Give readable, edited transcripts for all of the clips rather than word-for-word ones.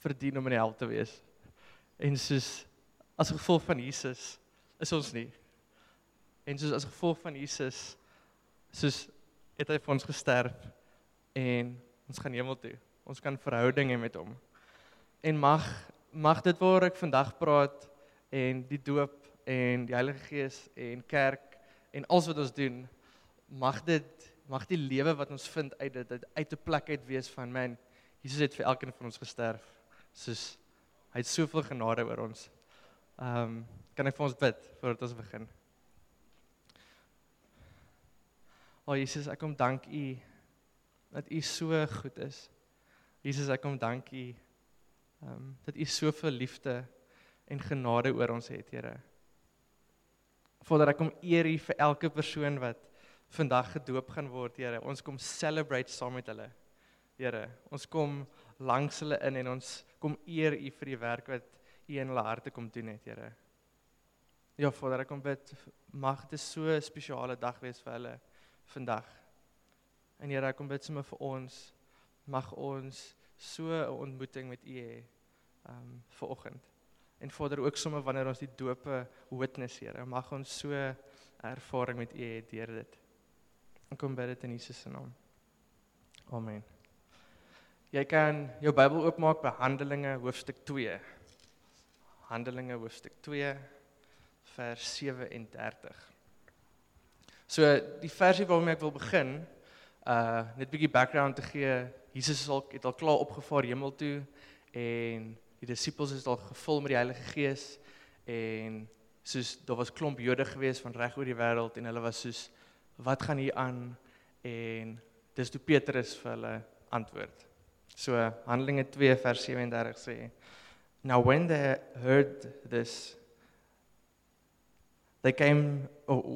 verdien om in die hel te wees. En soos, as gevolg van Jesus, is ons nie. En soos as gevolg van Jesus, soos het hy vir ons gesterf, en ons gaan hemel toe. Ons kan verhouding hê met hom. En mag dit waar ek vandag praat, en die doop, en die Heilige Gees, en kerk, en alles wat ons doen, mag die lewe wat ons vind uit dit, uit 'n plek uit wees van, man, Jesus het vir elkeen van ons gesterf. Soos, hy het soveel genade oor ons. Kan ek vir ons bid, voordat ons begin? Jesus, ek kom dank U, dat U so goed is. Jesus, ek kom dank U, dat U soveel liefde en genade oor ons het, Here. Vader, ek kom eer U vir elke persoon wat vandag gedoop gaan word, Here. Ons kom celebrate saam met hulle, Here. Ons kom langs hulle in en ons kom eer U vir die werk wat U in hulle harte kom doen het, Here. Ja, Vader, ek kom bid, mag dit so 'n spesiale dag wees vir hulle vandag. En Here, ek kom bid sommer vir ons, mag ons so 'n ontmoeting met U hê, vanoggend. En Vader, ook sommer wanneer ons die dope witness, Here, mag ons so 'n ervaring met U hê deur dit. Ek kom bid dit in Jesus se naam. Amen. Jy kan jou Bybel oopmaak by Handelinge hoofstuk 2. Handelinge hoofstuk 2, vers 37. So, die versie waarmee ek wil begin, net 'n bietjie background te gee. Jesus het al klaar opgevaar hemel toe, en die disippels is al gevul met die Heilige Gees, en soos, daar was klomp Jode gewees van reg oor die wêreld, en hulle was soos, wat gaan hier aan? En dis toe Petrus vir hulle antwoord. So, Handelinge 2 vers 37 sê, Now when they heard this, they came,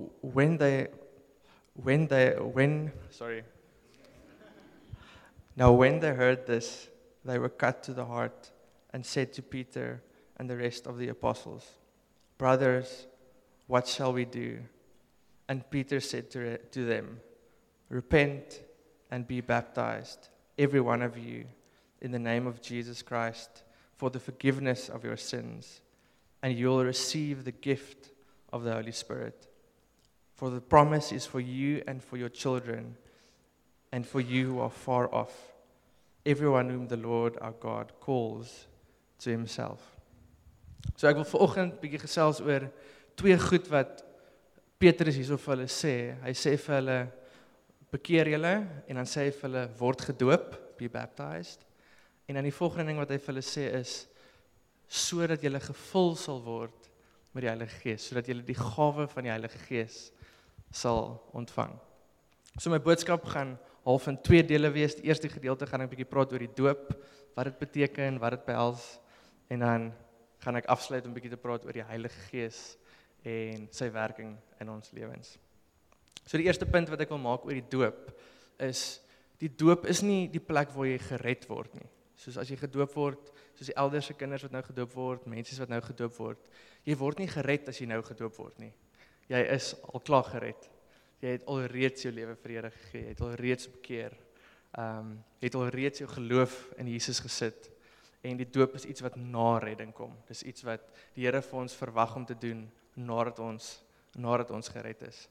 Now when they heard this, they were cut to the heart and said to Peter and the rest of the apostles, Brothers, what shall we do? And Peter said to them, Repent and be baptized, every one of you, in the name of Jesus Christ, for the forgiveness of your sins, and you will receive the gift of the Holy Spirit. For the promise is for you and for your children, and for you who are far off, everyone whom the Lord our God calls to himself. So ek wil vanoggend bietjie gesels oor twee goed wat Petrus hierso vir hulle sê. Hy sê vir hulle, bekeer julle, en dan sê hy vir hulle, word gedoop, be baptized. En dan die volgende ding wat hy vir hulle sê is, sodat julle gevul sal word met die Heilige Gees, sodat julle die gawe van die Heilige Gees sal ontvang. So my boodskap gaan half in twee dele wees. Die eerste gedeelte gaan ek 'n bietjie praat oor die doop, wat dit beteken, wat dit behels, en dan gaan ek afsluit om 'n bietjie te praat oor die Heilige Gees en sy werking in ons lewens. So die eerste punt wat ek wil maak oor die doop is, die doop is nie die plek waar jy gered word nie. Soos as jy gedoop word, soos die elderse kinders wat nou gedoop word, mense wat nou gedoop word, jy word nie gered as jy nou gedoop word nie. Jy is al klaar gered. Jy het al reeds jou lewe vir die Here gegee, jy het al reeds bekeer, jy het al reeds jou geloof in Jesus gesit, en die doop is iets wat na redding kom. Dis iets wat die Here vir ons verwag om te doen, nadat ons gered is.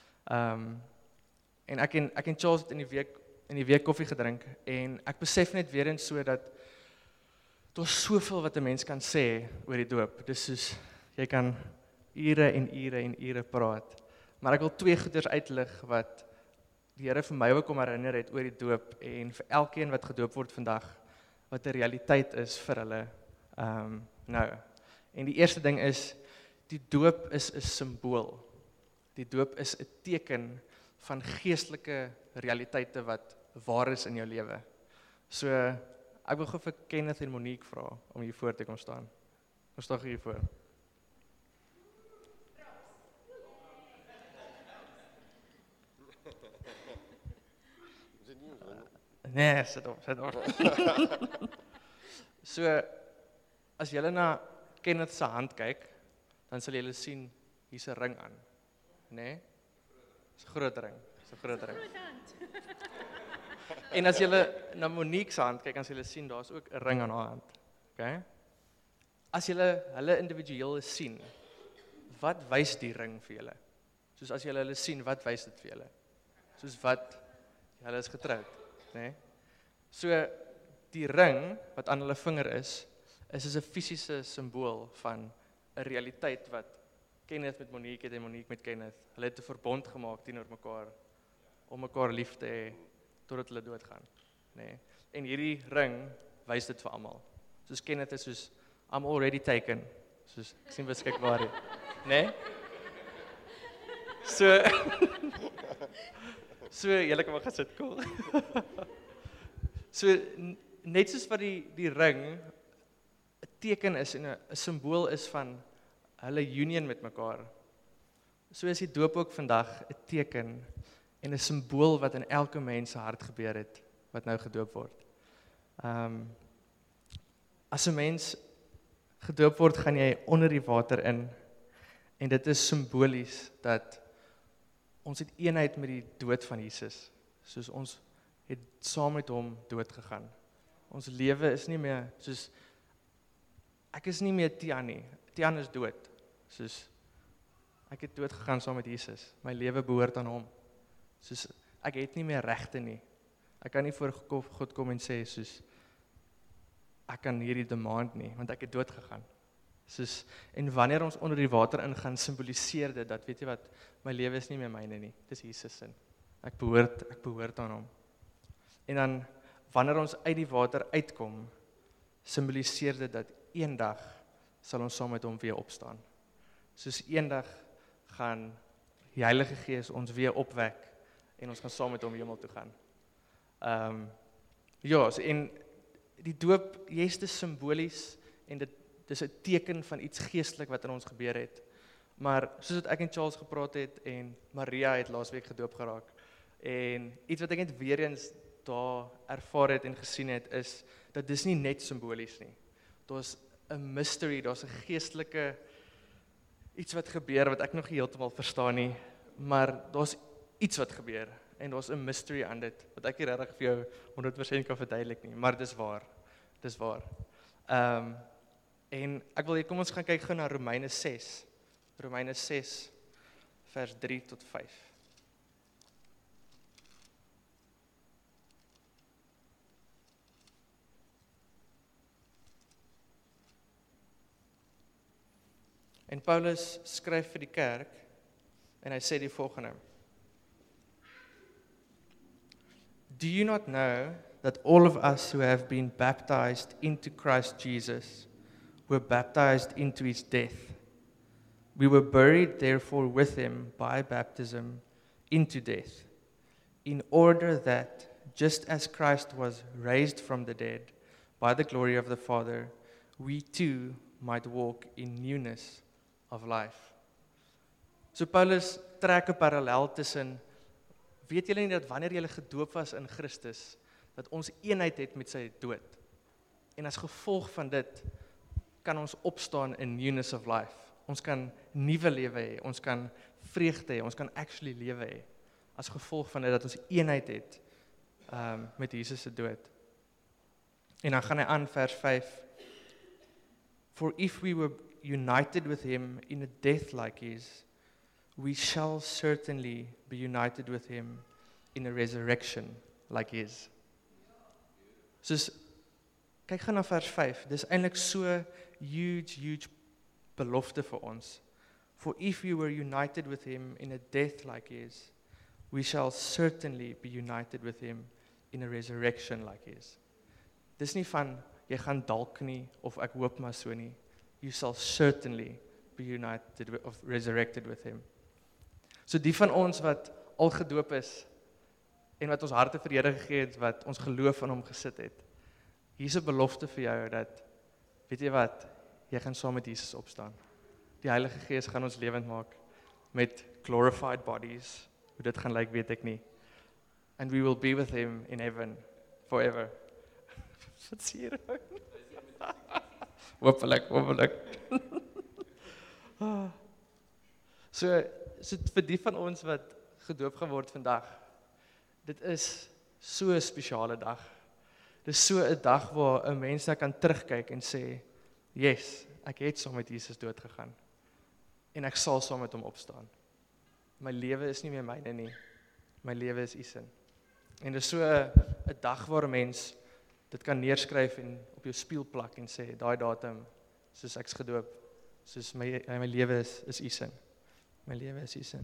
En ek en Charles het in die week koffie gedrink, en ek besef net weer eens so dat daar's soveel wat 'n mens kan sê oor die doop. Dis soos, jy kan ure en ure en ure praat. Maar ek wil twee goeders uitlig wat die Here vir my ook kom herinner het oor die doop, en vir elkeen wat gedoop word vandag, wat 'n realiteit is vir hulle nou. En die eerste ding is, die doop is 'n simbool. Die doop is 'n teken van geestelike realiteite wat waar is in jou lewe. So, ek wil gou vir Kenneth en Monique vra om hier voor te kom staan. Kom staan hier voor. Nee, sit op. So, as julle na Kenneth se hand kyk, dan sal julle sien, hier's 'n ring aan. Nee? Dis 'n groot ring. En as julle na Monique se hand kyk, dan sal julle sien, daar's ook 'n ring aan haar hand. Okay? As julle hulle individueel sien, wat wys die ring vir julle? Soos as julle hulle sien, wat wys dit vir julle? Soos wat, hulle is getroud, né? So, die ring, wat aan hulle vinger is 'n fisiese simbool van 'n realiteit wat Kenneth met Monique het en Monique met Kenneth. Hulle het 'n verbond gemaak teenoor mekaar, om mekaar lief te hê, totdat hulle doodgaan, né? En hierdie ring wys dit vir almal. Soos Kenneth is soos, I'm already taken, soos, ek sien beskikbaar nie, né? So, julle kan maar gaan sit, cool. So, net soos wat die ring 'n teken is en 'n simbool is van hulle union met mekaar. So is die doop ook vandag 'n teken en 'n simbool wat in elke mens se hart gebeur het, wat nou gedoop word. As 'n mens gedoop word, gaan jy onder die water in, en dit is simbolies dat ons het eenheid met die dood van Jesus, soos ons het saam met hom dood gegaan. Ons lewe is nie meer, soos, ek is nie meer Tian nie, Tian is dood, soos, ek het dood gegaan saam met Jesus, my lewe behoort aan hom, soos, ek het nie meer regte nie, ek kan nie voor God kom en sê, soos, ek kan hierdie demand nie, want ek het dood gegaan. Soos, en wanneer ons onder die water ingaan, symboliseer dit dat, weet jy wat, my lewe is nie meer myne nie, dis Jesus se. Ek behoort aan hom. En dan, wanneer ons uit die water uitkom, symboliseer dit dat eendag sal ons saam met hom weer opstaan. Soos eendag gaan die Heilige Gees ons weer opwek en ons gaan saam met hom hemel toe gaan. Ja, so, en die doop, jy's dis simbolies en dit is 'n teken van iets geestelik wat in ons gebeur het. Maar soos wat ek en Charles gepraat het en Maria het laasweek gedoop geraak, en iets wat ek net weer eens daar ervaar het en gesien het, is dat dis nie net simbolies nie. Daar's 'n mystery, daar's 'n geestelike iets wat gebeur wat ek nog nie heeltemal verstaan nie, maar daar's iets wat gebeur en daar's 'n mystery aan dit wat ek nie regtig vir jou 100% kan verduidelik nie, maar dis waar. Dis waar. En ek wil kom ons gaan kyk gou na Romeine 6. Romeine 6 vers 3 tot 5. En Paulus skryf vir die kerk en hy sê die volgende: Do you not know that all of us who have been baptized into Christ Jesus were baptized into his death? We were buried therefore with him by baptism into death, in order that, just as Christ was raised from the dead by the glory of the Father, we too might walk in newness of life. So Paulus trek 'n parallel tussen, weet julle nie dat wanneer julle gedoop was in Christus, dat ons eenheid het met sy dood. En as gevolg van dit, kan ons opstaan in newness of life. Ons kan nuwe lewe hê, ons kan vreugde hê, ons kan actually lewe hê, as gevolg van dit dat ons eenheid het met Jesus se dood. En dan gaan hy aan vers 5. For if we were united with him in a death like his, we shall certainly be united with him in a resurrection like his. Soos, kyk gaan na vers 5, dis eintlik so huge belofte vir ons. For if we were united with him in a death like his, we shall certainly be united with him in a resurrection like his. Dis nie van, jy gaan dalk nie, of ek hoop maar so nie. You shall certainly be united with, of resurrected with him. So die van ons wat al gedoop is, en wat ons harte vir die Here gegee het, wat ons geloof in hom gesit het, hier is 'n belofte vir jou, dat, weet jy wat, jy gaan saam met Jesus opstaan. Die Heilige Gees gaan ons lewend maak, met glorified bodies. Hoe dit gaan lyk, weet ek nie. And we will be with him in heaven, forever. Wat sê jy? Hoopelik. So vir die van ons wat gedoop geword vandag, dit is so 'n spesiale dag. dis so 'n dag waar 'n mens kan terugkyk en sê, yes, ek het saam met Jesus dood gegaan. En ek sal saam met hom opstaan. My lewe is nie meer myne nie. My lewe is U se. En dis so 'n dag waar 'n mens dit kan neerskryf en op jou spieël plak en sê, daai datum, soos ek's gedoop, soos my lewe is U se. My lewe is U se.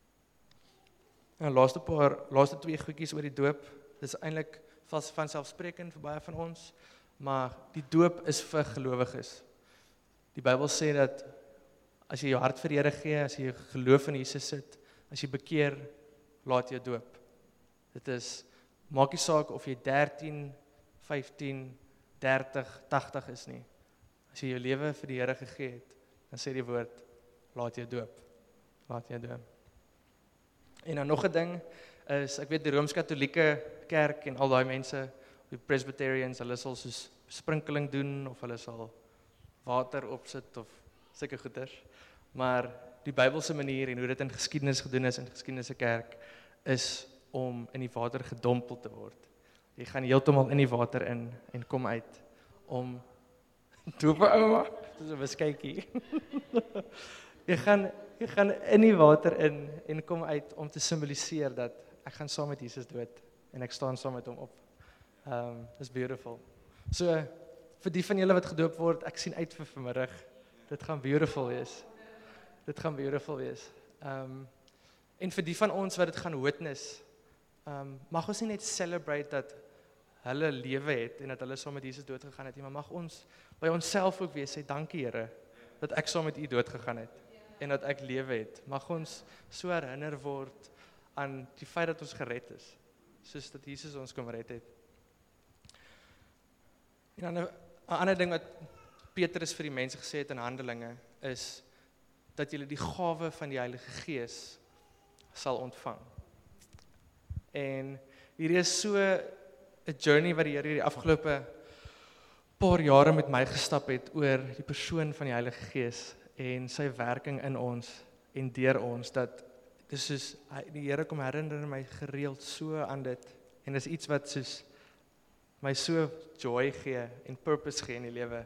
En laaste 2 goedjies oor die doop. Dis eintlik van selfsprekend vir baie van ons, maar die doop is vir gelowiges. Die Bybel sê dat as jy jou hart vir die Here gee, as jy geloof in Jesus sit, as jy bekeer, laat jy doop. Dit is, maak nie saak of jy 13, 15, 30, 80 is nie. As jy jou lewe vir die Here gegee het, dan sê die woord, laat jy doop. Laat jy doop. En dan nog 'n ding is, ek weet die Rooms-Katolieke kerk en al daai mense, die Presbyterians, hulle sal soos sprinkeling doen, of hulle sal water opsit, of sulke goeders. Maar die Bybelse manier en hoe dit in geskiedenis gedoen is, in geskiedenis se kerk, is om in die water gedompel te word. Jy gaan heeltemal in die water in en kom uit om doop ouma, dis 'n beskykie. Jy gaan in die water in en kom uit om te simboliseer dat ek gaan saam met Jesus dood en ek staan saam met hom op. Dis beautiful. So vir die van julle wat gedoop word, ek sien uit vir vanmiddag. Dit gaan beautiful wees. Dit gaan beautiful wees. En vir die van ons wat dit gaan witness, mag ons nie net celebrate dat hulle lewe het en dat hulle saam met Jesus dood gegaan het, maar mag ons by onsself ook weer sê, dankie Here, dat ek saam met U dood gegaan het en dat ek lewe het. Mag ons so herinner word aan die feit dat ons gered is, soos dat Jesus ons kom red het. En dan 'n ander ding wat Petrus vir die mense gesê het in Handelinge, is dat julle die gawe van die Heilige Gees sal ontvang. En hierdie is so 'n journey wat die Here die afgelope paar jare met my gestap het oor die persoon van die Heilige Gees en sy werking in ons en deur ons, dat dis soos, die Here kom herinner my gereeld so aan dit, en dis iets wat soos my so joy gee en purpose gee in die lewe.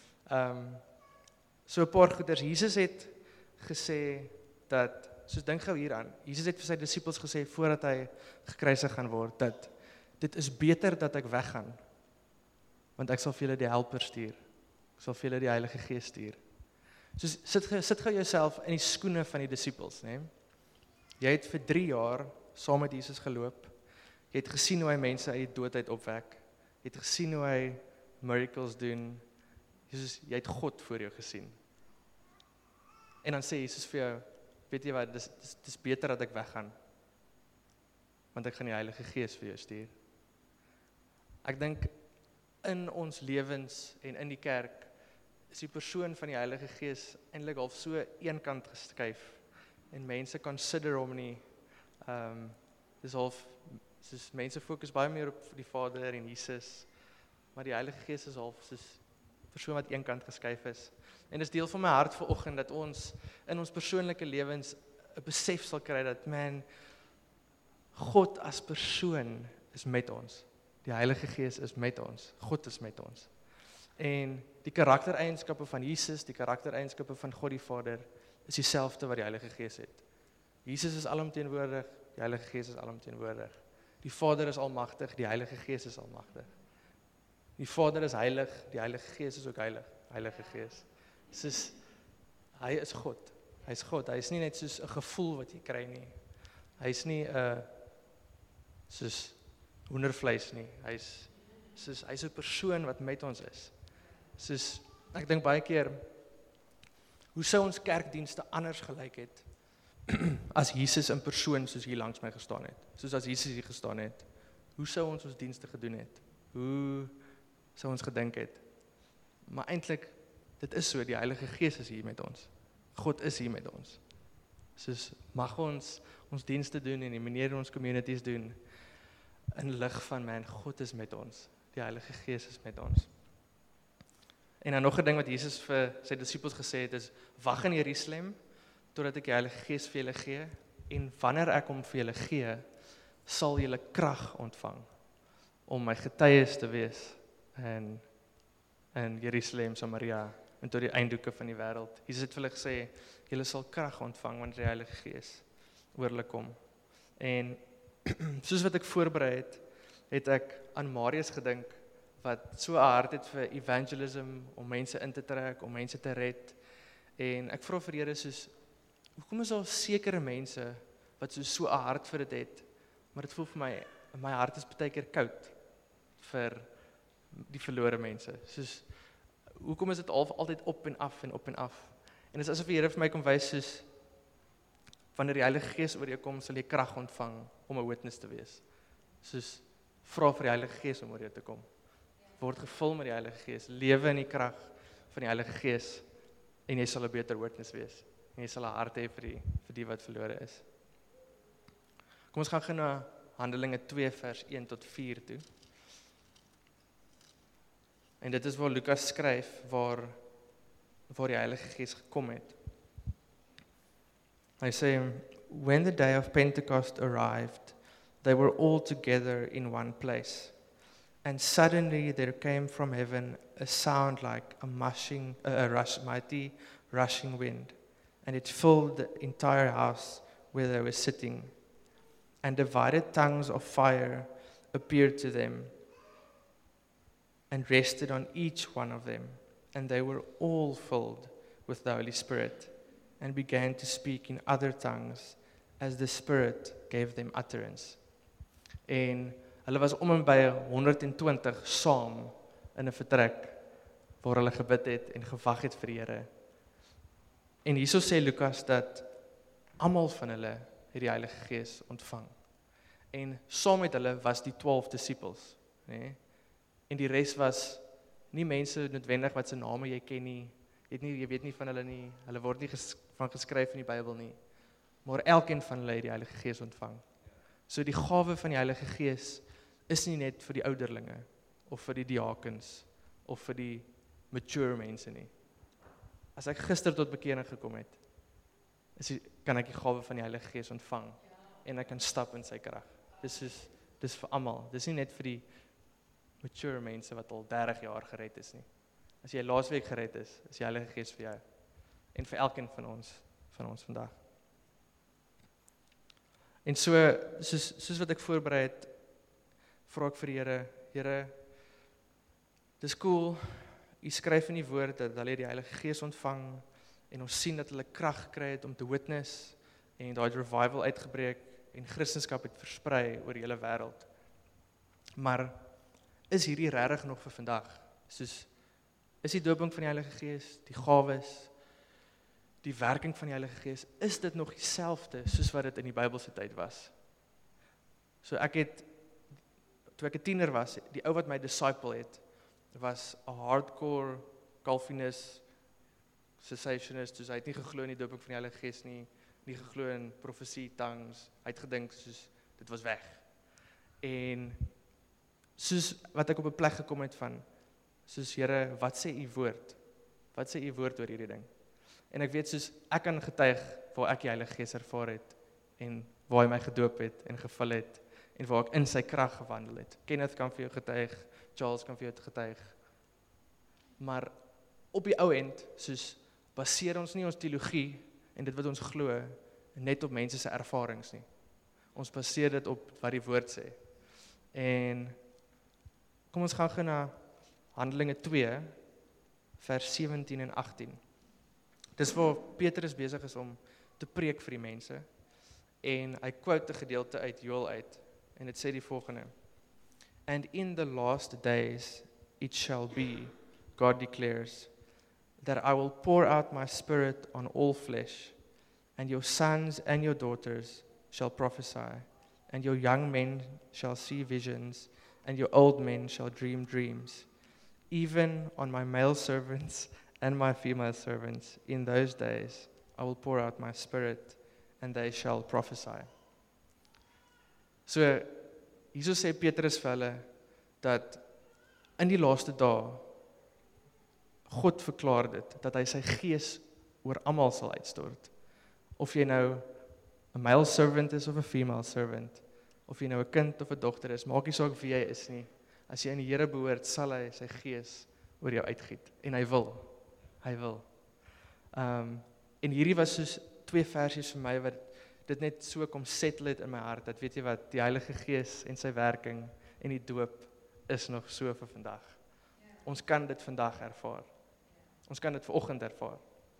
So 'n paar goeders, Jesus het gesê dat, soos dink gou hieraan, Jesus het vir sy disippels gesê, voordat hy gekruisig gaan word, dat dit is beter dat ek weggaan, want ek sal vir julle die helper stuur, ek sal vir julle die Heilige Gees stuur. So sit gou jouself in die skoene van die disippels, né? Jy het vir 3 jaar saam met Jesus geloop, jy het gesien hoe hy mense uit die dood uit opwek, jy het gesien hoe hy miracles doen, Jesus, jy het God voor jou gesien. En dan sê Jesus vir jou, weet jy wat, dis beter dat ek weggaan, want ek gaan die Heilige Gees vir jou stuur. Ek dink in ons lewens en in die kerk is die persoon van die Heilige Gees eintlik half so eenkant geskuif en mense consider hom nie. Dis half, soos mense fokus baie meer op die Vader en Jesus, maar die Heilige Gees is half soos persoon wat eenkant geskuif is. En dis deel van my hart vanoggend dat ons in ons persoonlike lewens 'n besef sal kry dat, man, God as persoon is met ons. Die Heilige Gees is met ons. God is met ons. En die karaktereienskappe van Jesus, die karaktereienskappe van God die Vader, is dieselfde wat die Heilige Gees het. Jesus is alomteenwoordig, die Heilige Gees is alomteenwoordig. Die Vader is almagtig, die Heilige Gees is almagtig. Die Vader is heilig, die Heilige Gees is ook heilig, Heilige Gees. Soos, hy is God. Hy is God. Hy is nie net soos 'n gevoel wat jy kry nie. Hy is nie 'n soos hoendervleis nie. Hy's 'n persoon wat met ons is. Soos, ek dink baie keer, hoe sou ons kerkdienste anders gelyk het as Jesus in persoon soos hier langs my gestaan het? Soos as Jesus hier gestaan het. Hoe sou ons dienste gedoen het? Hoe sou ons gedink het? Maar eintlik, dit is so, die Heilige Gees is hier met ons. God is hier met ons. Soos mag ons dienste doen en die manier in ons communities doen in lig van, man, God is met ons. Die Heilige Gees is met ons. En dan nog 'n ding wat Jesus vir sy disippels gesê het is, wag in Jerusalem totdat ek die Heilige Gees vir julle gee, en wanneer ek hom vir julle gee, sal julle krag ontvang. om my getuies te wees in Jerusalem, Samaria en tot die eindhoeke van die wêreld. Jesus het vir hulle gesê, julle sal krag ontvang wanneer die Heilige Gees oor hulle kom. En soos wat ek voorberei het ek aan Marius gedink, wat so 'n hart het vir evangelism, om mense in te trek, om mense te red. En ek vra vir die Here soos, hoekom is daar sekere mense wat so 'n hart vir dit het, maar dit voel vir my hart is baie keer koud vir die verlore mense. Soos, hoekom is dit altyd op en af en op en af? En dit is asof die Here vir my kom wys soos, wanneer die Heilige Gees oor jou kom, sal jy krag ontvang om 'n witness te wees. Soos, vra vir die Heilige Gees om oor jou te kom. Word gevul met die Heilige Gees, lewe in die krag van die Heilige Gees, en jy sal 'n beter witness wees. En jy sal 'n hart hê vir die wat verlore is. Kom ons gaan na Handelinge 2 vers 1 tot 4 toe. En dit is waar Lukas skryf, waar die Heilige Gees gekom het. Hy sê, when the day of Pentecost arrived, they were all together in one place. And suddenly there came from heaven a sound like a mighty rushing wind, and it filled the entire house where they were sitting. And divided tongues of fire appeared to them and rested on each one of them. And they were all filled with the Holy Spirit and began to speak in other tongues as the Spirit gave them utterance. En hulle was om en by 120 saam in 'n vertrek waar hulle gebid het en gewag het vir die Here. En hierso sê Lukas dat almal van hulle het die Heilige Gees ontvang. En saam met hulle was die 12 disippels, né? En die res was nie mense noodwendig wat se name jy ken nie. Jy weet nie van hulle nie. Hulle word nie van geskryf in die Bybel nie. Maar elkeen van hulle het die Heilige Gees ontvang. So die gawe van die Heilige Gees is nie net vir die ouderlinge of vir die diakens of vir die mature mense nie. As ek gister tot bekering gekom het, kan ek die gawe van die Heilige Gees ontvang en ek kan stap in sy krag. Dis vir almal. Dis nie net vir die mature mense wat al 30 jaar gered is nie. As jy laasweek gered is die Heilige Gees vir jou en vir elkeen van ons vandag. En soos wat ek voorberei het, vra ek vir die Here, dis cool, U skryf in die woord dat hulle die Heilige Gees ontvang en ons sien dat hulle krag gekry het om te witness en daai revival uitgebreek en Christendom het versprei oor die hele wêreld. Maar is hierdie regtig nog vir vandag? Soos, is die dooping van die Heilige Gees, die gawes, die werking van die Heilige Gees, is dit nog dieselfde soos wat dit in die Bybelse tyd was? So toe ek 'n tiener was, die ou wat my disciple het, was 'n hardcore Calvinist, cessationist, soos hy het nie geglo in die dooping van die Heilige Gees nie geglo in profesie, tongues, hy het gedink soos dit was weg. En soos wat ek op 'n plek gekom het van, soos Here, wat sê U woord? Wat sê U woord oor hierdie ding? En ek weet soos ek kan getuig waar ek die Heilige Gees ervaar het en waar hy my gedoop het en gevul het en waar ek in sy krag gewandel het. Kenneth kan vir jou getuig, Charles kan vir jou getuig. Maar op die ou end, soos baseer ons nie ons teologie en dit wat ons glo net op mense se ervarings nie. Ons baseer dit op wat die woord sê. En kom ons gaan na Handelinge 2 vers 17 en 18. Dis waar Petrus besig is om te preek vir die mense en hy quote 'n gedeelte uit Joël uit en dit sê die volgende: And in the last days it shall be, God declares, that I will pour out my spirit on all flesh, and your sons and your daughters shall prophesy, and your young men shall see visions, and your old men shall dream dreams. Even on my male servants and my female servants, in those days I will pour out my spirit, and they shall prophesy. So, hierso sê Petrus vir hulle, dat in die laaste dae, God verklaar dit, dat hy sy gees oor almal sal uitstort. Of jy nou 'n male servant is of 'n female servant, of jy nou 'n kind of 'n dogter is, maak nie saak wie jy is nie, as jy in die Here behoort, sal hy sy gees oor jou uitgiet. En hy wil. En hierdie was soos 2 versies vir my, wat dit net so kom settle het in my hart, dat weet jy wat, die Heilige Gees en sy werking en die doop is nog so vir vandag. Ons kan dit vandag ervaar. Ons kan dit vanoggend ervaar.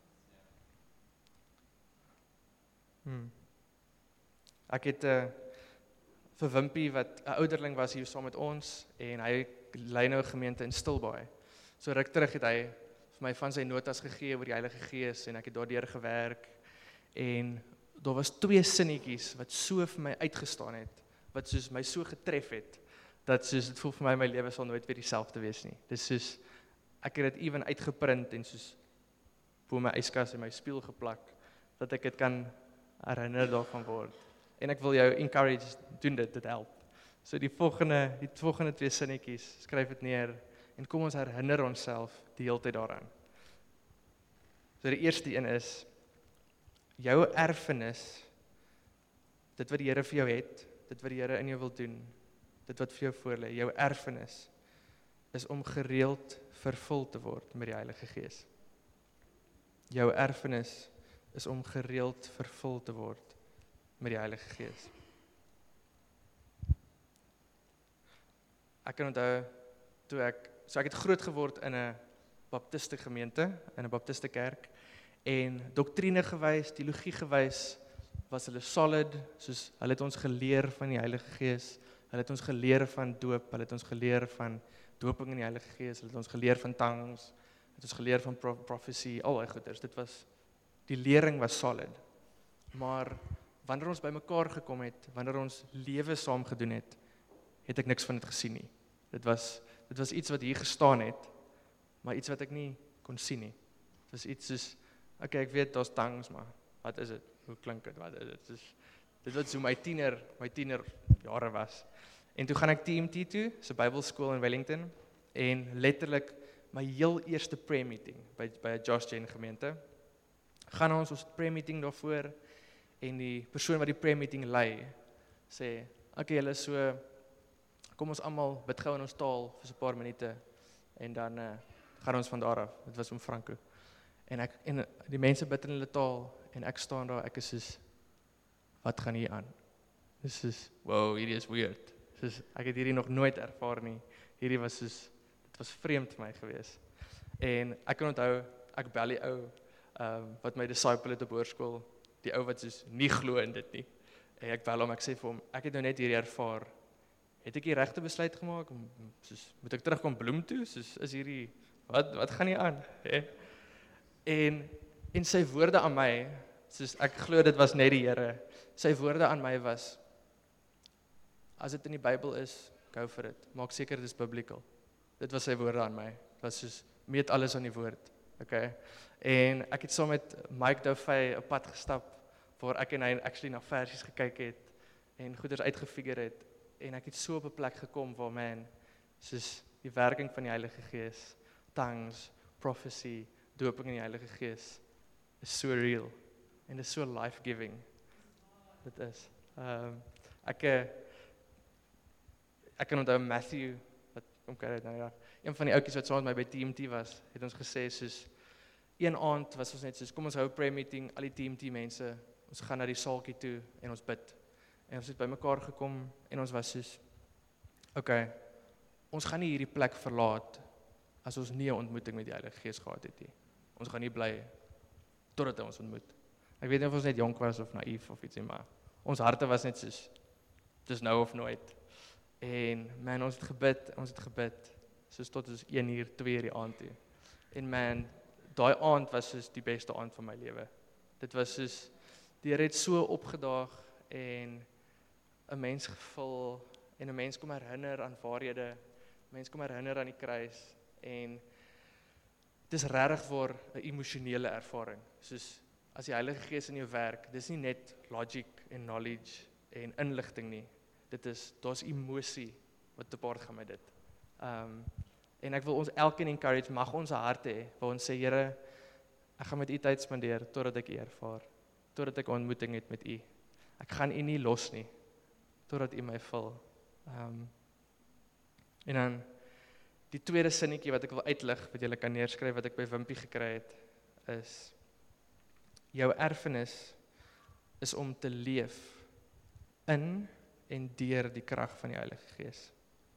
Ek het vir Wimpie, wat 'n ouderling was hier saam met ons, en hy lei nou 'n gemeente in Stilbaai. So ruk terug het hy vir my van sy notas gegee oor die Heilige Gees, en ek het daardeur gewerk, en daar was 2 sinnetjies wat so vir my uitgestaan het, wat soos my so getref het, dat soos dit voel vir my lewe sal nooit weer dieselfde wees nie. Dis soos, ek het dit even uitgeprint, en soos bo my yskas en my spieël geplak, dat ek dit kan herinner daarvan word. En ek wil jou encourage, doen dit help. So die volgende 2 sinnetjies, skryf dit neer, en kom ons herinner onsself die hele tyd daaraan. So die eerste een is, jou erfenis, dit wat die Here vir jou het, dit wat die Here in jou wil doen, dit wat vir jou voorlê, jou erfenis, is om gereeld vervul te word met die Heilige Gees. Jou erfenis is om gereeld vervul te word met die Heilige Gees. Ek kan onthou, ek het groot geword in 'n baptiste gemeente, in 'n baptiste kerk, en doktrine gewys, teologie gewys, was hulle solid, soos hulle het ons geleer van die Heilige Gees, hulle het ons geleer van doop, hulle het ons geleer van doping in die Heilige Gees, hulle het ons geleer van tongues, het ons geleer van prophecy, al die goeders, die lering was solid. Maar wanneer ons bymekaar gekom het, wanneer ons lewe saam gedoen het, het ek niks van dit gesien nie. Dit was iets wat hier gestaan het, maar iets wat ek nie kon sien nie. Dit was iets soos, okay, ek weet daar's tongues, maar wat is dit? Hoe klink dit? Wat is dit? Dit wat so my tiener jare was. En toe gaan ek TMT toe, so Bybelskool in Wellington, en letterlik my heel eerste prayer meeting by 'n Josh Jane gemeente. Gaan ons prayer meeting daarvoor, en die persoon wat die prayer meeting lei, sê, okay, julle so, kom ons almal bid gou in ons taal vir so 'n paar minute, en dan gaan ons van daar af. Dit was om Franco. En die mense bid in hulle taal, en ek staan daar, ek is soos, wat gaan hier aan? Dis soos, wow, hierdie is weird. Soos, ek het hierdie nog nooit ervaar nie. Hierdie was soos, dit was vreemd vir my gewees. En ek kan onthou, ek bel die ou, wat my disciple het op hoërskool, die ou wat soos nie glo in dit nie. En ek bel hom, ek sê vir hom, ek het nou net hierdie ervaar. Het ek die regte besluit gemaak? Soos, moet ek terugkom Bloem toe? Soos, is hierdie, wat gaan hier aan? En sy woorde aan my, soos ek glo dit was net die Here, sy woorde aan my was, as dit in die Bybel is, go for it, maak seker dit is biblical. Dit was sy woorde aan my, dit was soos, meet alles aan die woord, okay? En ek het saam met Mike Daufey 'n pad gestap, waar ek en hy actually na versies gekyk het, en goeders uitgefigure het, en ek het so op 'n plek gekom, waar man, soos die werking van die Heilige Gees, tongues, prophecy, doping in die Heilige Gees, is so real, en is so life-giving, dit is. Ek kan onthou Matthew, een van die ouetjies wat saam met my by TMT was, het ons gesê, soos, een aand was ons net soos, kom ons hou prayer meeting, al die TMT mense, ons gaan na die saaltjie toe, en ons bid, en ons het by mekaar gekom, en ons was soos, okay, ons gaan nie hierdie plek verlaat, as ons nie 'n ontmoeting met die Heilige Gees gehad het nie. Ons gaan nie bly, totdat hy ons ontmoet. Ek weet nie of ons net jonk was, of naïef, of iets nie, maar ons harte was net soos, dis nou of nooit. En man, ons het gebid, soos tot ons 1 uur, 2 uur die aand toe. En man, daai aand was soos die beste aand van my lewe. Dit was soos, die Here het so opgedaag, en 'n mens gevul, en 'n mens kom herinner aan waarhede, 'n mens kom herinner aan die kruis, en dit is regtig vir 'n emosionele ervaring, soos, as die Heilige Gees in jou werk, dis nie net logic en knowledge en inligting nie, daar's emosie wat te paart gaan met dit. En ek wil ons elkeen encourage, mag ons harte hê, waar ons sê, Here, ek gaan met U tyd spandeer, totdat ek U ervaar, totdat ek 'n ontmoeting het met U. Ek gaan U nie los nie, totdat U my vul. En dan die tweede sinnetjie wat ek wil uitlig, wat julle kan neerskryf, wat ek by Wimpie gekry het, is jou erfenis is om te leef in en deur die krag van die Heilige Gees.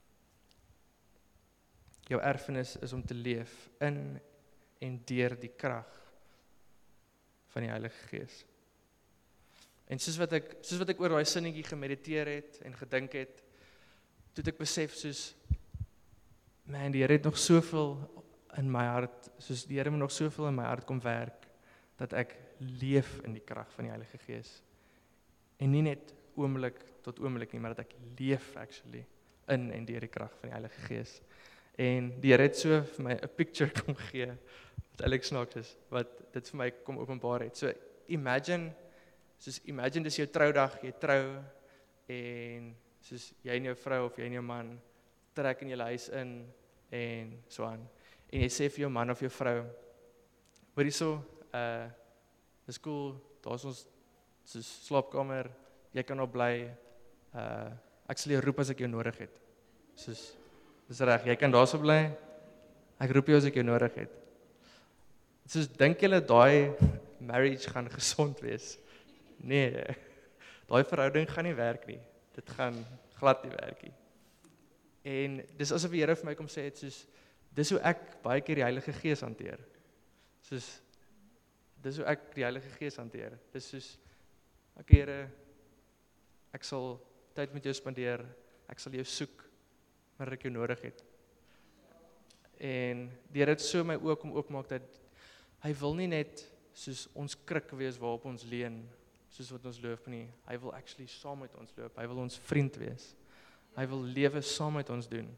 Jou erfenis is om te leef in en deur die krag van die Heilige Gees. En soos wat ek oor daai sinnetjie gemediteer het en gedink het, toe het ek besef soos, man, die Here het nog soveel in my hart, soos die Here moet nog soveel in my hart kom werk, dat ek leef in die krag van die Heilige Gees. En nie net oomblik tot oomblik nie, maar dat ek leef actually in en deur die krag van die Heilige Gees. En die Here het so vir my 'n picture kom gee, wat eintlik snaaks is, wat dit vir my kom openbaar het. So imagine dis jou troudag, jy trou, en soos jy en jou vrou of jy en jou man trek in julle huis in, en so aan. En jy sê vir jou man of jou vrou, hoor hierso, dis cool, daar is ons soos slaapkamer, jy kan op bly, ek sal jou roep as ek jou nodig het. Soos, dis reg, jy kan daarso bly, ek roep jou as ek jou nodig het. Soos, dink julle daai marriage gaan gesond wees? Nee, daai verhouding gaan nie werk nie. Dit gaan glad nie werk nie. En dis asof die Here vir my kom sê het, soos, dis hoe ek baie keer die Heilige Gees hanteer. Soos, dis hoe ek die Heilige Gees hanteer. Dis soos, ek Here, ek sal tyd met jou spandeer, ek sal jou soek, maar ek jou nodig het. En die Here het so my oë kom oopmaak, dat hy wil nie net soos ons krik wees waarop ons leun, soos wat ons loop nie. Hy wil actually saam met ons loop. Hy wil ons vriend wees. Hy wil lewe saam met ons doen.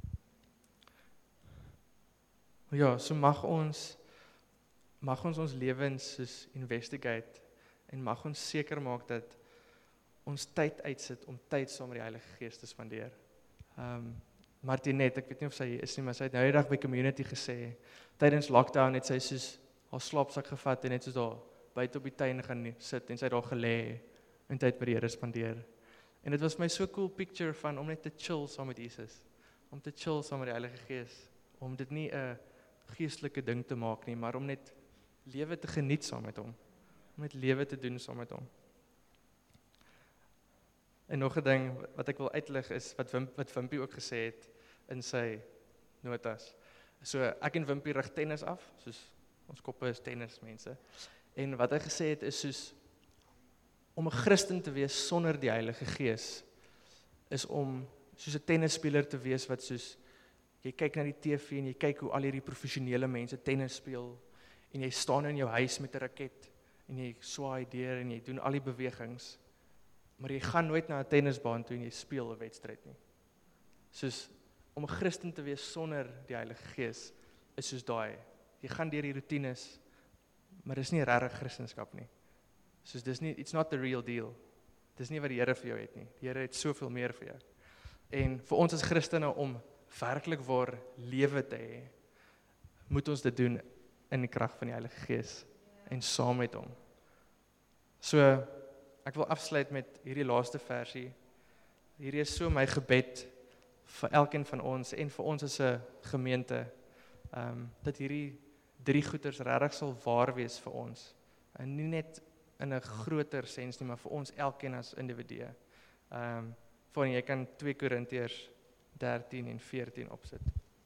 Ja, so mag ons lewens soos investigate, en mag ons seker maak dat ons tyd uitsit om tyd saam met die Heilige Gees te spandeer. Martinet, ek weet nie of sy is nie, maar sy het nou die dag by community gesê, tydens lockdown het sy soos haar slaapsak gevat en net soos daar buite op die tuin gaan sit en sy het daar gelê en tyd by die Here spandeer. En dit was my so cool picture van om net te chill saam met Jesus, om te chill saam met die Heilige Gees, om dit nie 'n geestelike ding te maak nie, maar om net lewe te geniet saam met hom, om net lewe te doen saam met hom. En nog 'n ding wat ek wil uitlig is, wat Wimpie ook gesê het in sy notas. So ek en Wimpie rig tennis af, soos ons koppe is tennismense. En wat hy gesê het is soos, om 'n Christen te wees sonder die Heilige Gees, is om soos 'n tennisspeler te wees wat soos, jy kyk na die TV en jy kyk hoe al hierdie professionele mense tennis speel, en jy staan in jou huis met 'n raket, en jy swaai deur en jy doen al die bewegings, maar jy gaan nooit na 'n tennisbaan toe en jy speel 'n wedstryd nie. Soos, om 'n Christen te wees sonder die Heilige Gees, is soos daai. Jy gaan deur die routines, maar dis nie regtig Christendom nie. Soos dis nie, it's not the real deal. Dis nie wat die Here vir jou het nie. Die Here het soveel meer vir jou. En vir ons as Christene om werklik waar lewe te hê, moet ons dit doen in die krag van die Heilige Gees en saam met hom. So, ek wil afsluit met hierdie laaste versie. Hierdie is so my gebed vir elkeen van ons en vir ons as 'n gemeente, dat hierdie 3 goeders regtig sal waar wees vir ons. En nie net in 'n groter sens nie, maar vir ons elkeen as individue. Van jy kan 2 Korintiërs 13 en 14 opsit.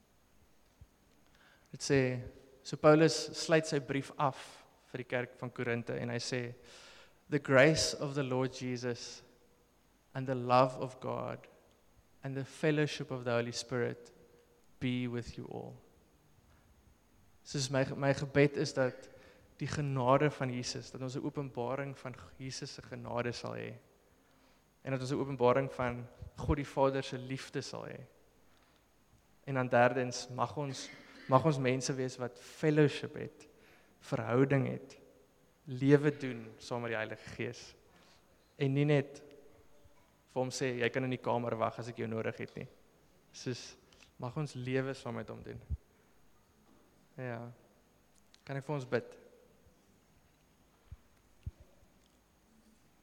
Dit sê, so Paulus sluit sy brief af vir die kerk van Korinte en hy sê, the grace of the Lord Jesus and the love of God and the fellowship of the Holy Spirit be with you all. Soos my gebed is dat die genade van Jesus, dat ons 'n openbaring van Jesus se genade sal hê. En dat ons 'n openbaring van God die Vader se liefde sal hê. En dan derdens, mag ons mense wees wat fellowship het, verhouding het, lewe doen saam met die Heilige Gees. En nie net vir hom sê, jy kan in die kamer wag as ek jou nodig het nie. Soos, mag ons lewe saam met hom doen. Ja, kan ek vir ons bid?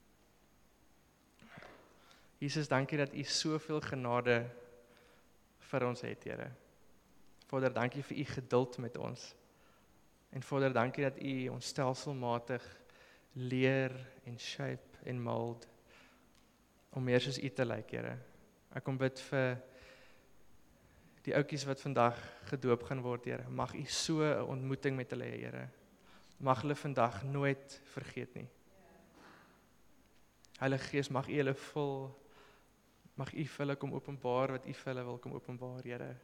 Jesus, dankie dat U soveel genade vir ons het, Here. Vader, dankie vir u geduld met ons. En Vader, dankie dat u ons stelselmatig leer en shape en mold om meer soos u te lyk, Here. Ek kom bid vir die ouetjies wat vandag gedoop gaan word, Here. Mag u so 'n ontmoeting met hulle hê, Here. Mag hulle vandag nooit vergeet nie. Heilige Gees, mag u hulle vul, mag u vir hulle kom openbaar wat u vir hulle wil kom openbaar, Here.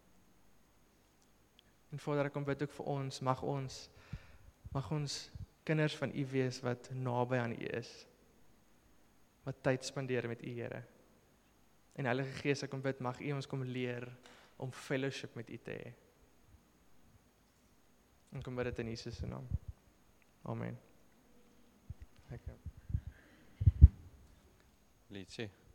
En Vader, ek kom bid ook vir ons, mag ons kinders van u wees wat naby aan u is, wat tyd spandeer met u, Here. En Heilige Gees, ek kom bid, mag u ons kom leer om fellowship met u te hê. En kom bid dit in Jesus se naam. Amen. Liedjie.